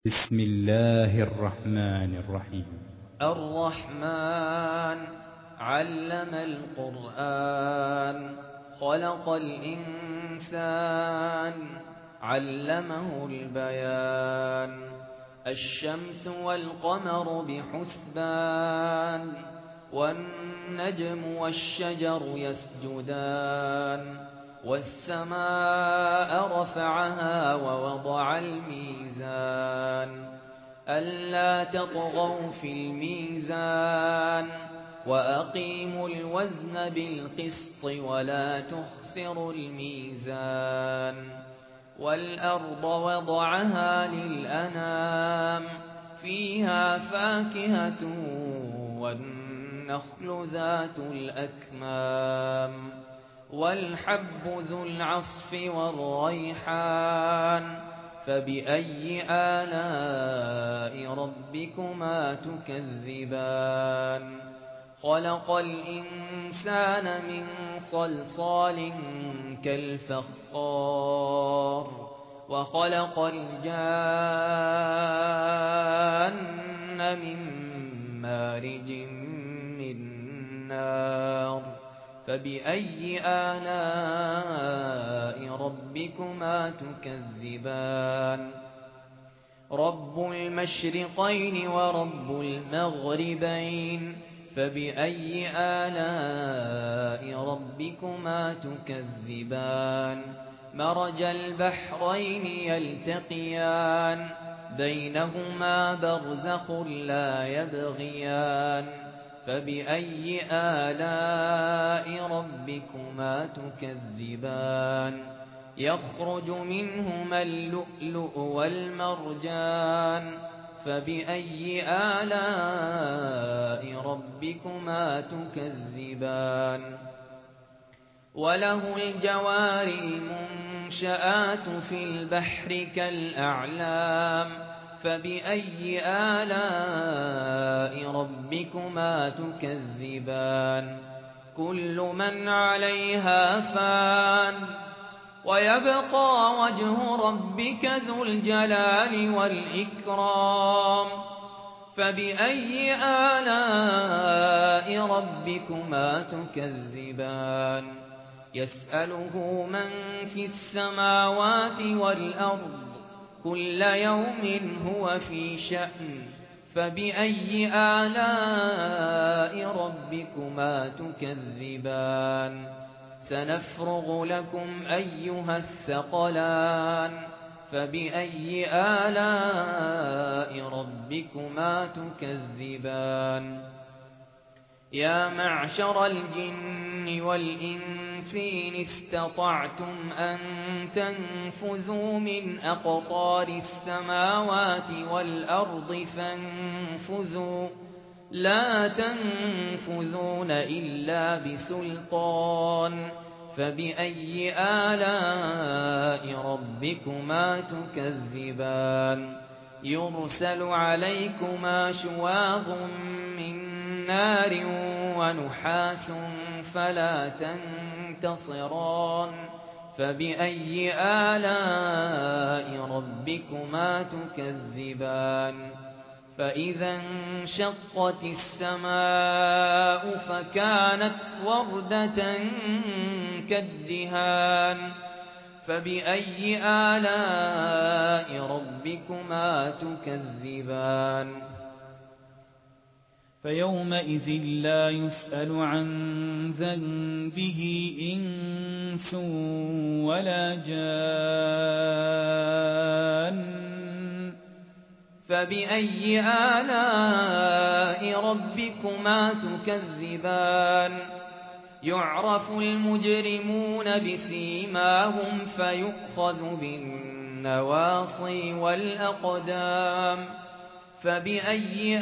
بسم الله الرحمن الرحيم. الرحمن علم القرآن خلق الإنسان علمه البيان الشمس والقمر بحسبان والنجم والشجر يسجدان والسماء رفعها ووضع الميزان ألا تطغوا في الميزان وأقيموا الوزن بالقسط ولا تخسروا الميزان والأرض وضعها للأنام فيها فاكهة والنخل ذات الأكمام والحب ذو العصف والريحان فبأي آلاء ربكما تكذبان خلق الإنسان من صلصال كالفخار وخلق الجان من مارج من نار فبأي آلاء ربكما تكذبان رب المشرقين ورب المغربين فبأي آلاء ربكما تكذبان مرج البحرين يلتقيان بينهما برزخ لا يبغيان فبأي آلاء ربكما تكذبان يخرج منهما اللؤلؤ والمرجان فبأي آلاء ربكما تكذبان وله الجوار المنشآت في البحر كالأعلام فبأي آلاء ربكما تكذبان كل من عليها فان ويبقى وجه ربك ذو الجلال والإكرام فبأي آلاء ربكما تكذبان يسأله من في السماوات والأرض كل يوم هو في شأن فبأي آلاء ربكما تكذبان سنفرغ لكم أيها الثقلان فبأي آلاء ربكما تكذبان يا معشر الجن والإنس إن استطعتم أن تنفذوا من أقطار السماوات والأرض فانفذوا لا تنفذون إلا بسلطان فبأي آلاء ربكما تكذبان يرسل عليكما شواظ من نار ونحاس فلا تنتصران فبأي آلاء ربكما تكذبان فإذا انشقت السماء فكانت وردة كالدهان فبأي آلاء ربكما تكذبان فيومئذ لا يسأل عن ذنبه إنس ولا جان فبأي آلاء ربكما تكذبان يعرف المجرمون بسيماهم فيؤخذ بالنواصي والأقدام فبأي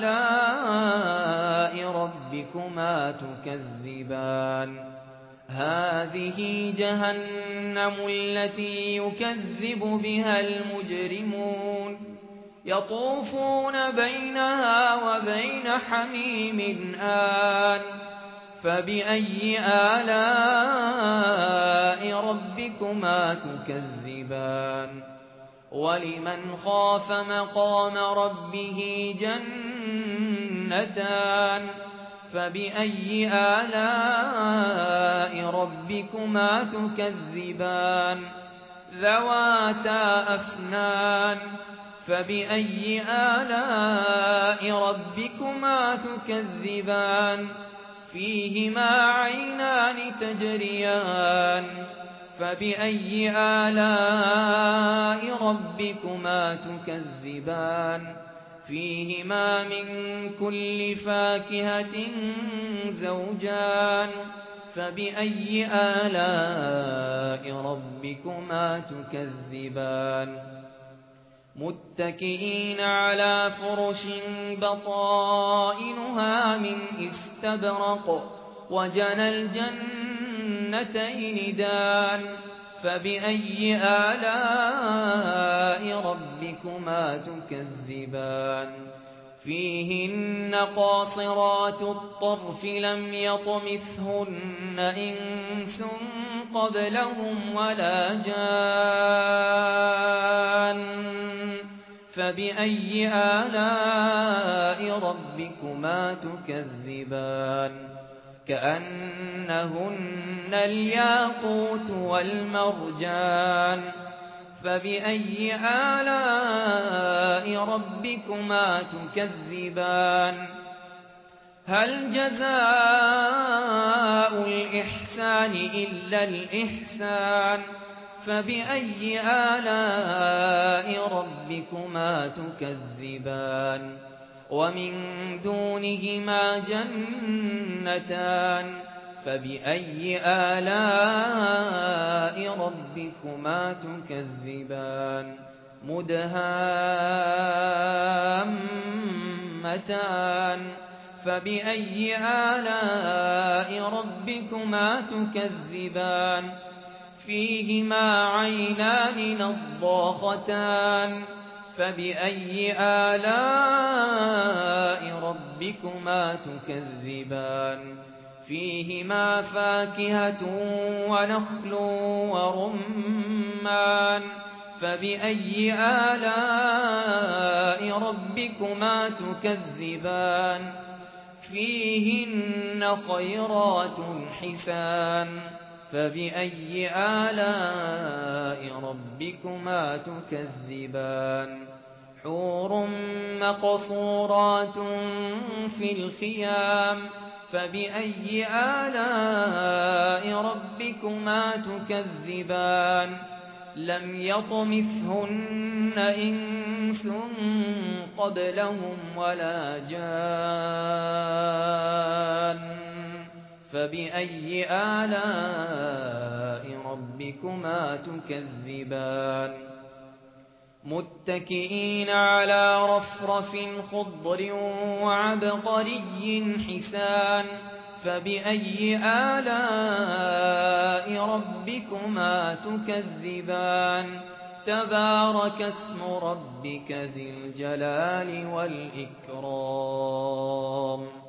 آلاء ربكما تكذبان هذه جهنم التي يكذب بها المجرمون يطوفون بينها وبين حميم آن فبأي آلاء ربكما تكذبان ولمن خاف مقام ربه جنتان فبأي آلاء ربكما تكذبان ذواتا أفنان فبأي آلاء ربكما تكذبان فيهما عينان تجريان فبأي آلاء ربكما تكذبان فيهما من كل فاكهة زوجان فبأي آلاء ربكما تكذبان متكئين على فرش بطائنها من استبرق وجنى الجنتين دان فبأي آلاء ربكما تكذبان فيهن قاصرات الطرف لم يطمثهن إنس قبلهم ولا جان فبأي آلاء ربكما تكذبان كأنهن الياقوت والمرجان فبأي آلاء ربكما تكذبان هل جزاء الإحسان إلا الإحسان فبأي آلاء ربكما تكذبان ومن دونهما جنتان فبأي آلاء ربكما تكذبان مدهامتان فبأي آلاء ربكما تكذبان فيهما عينان نضاختان فبأي آلاء ربكما تكذبان فيهما فاكهة ونخل ورمان فبأي آلاء ربكما تكذبان فيهن خيرات حسان فبأي آلاء ربكما تكذبان حور مقصورات في الخيام فبأي آلاء ربكما تكذبان لم يطمثهن إنس قبلهم ولا جان فبأي آلاء ربكما تكذبان متكئين على رفرف خضر وعبقري حسان فبأي آلاء ربكما تكذبان تبارك اسم ربك ذي الجلال والإكرام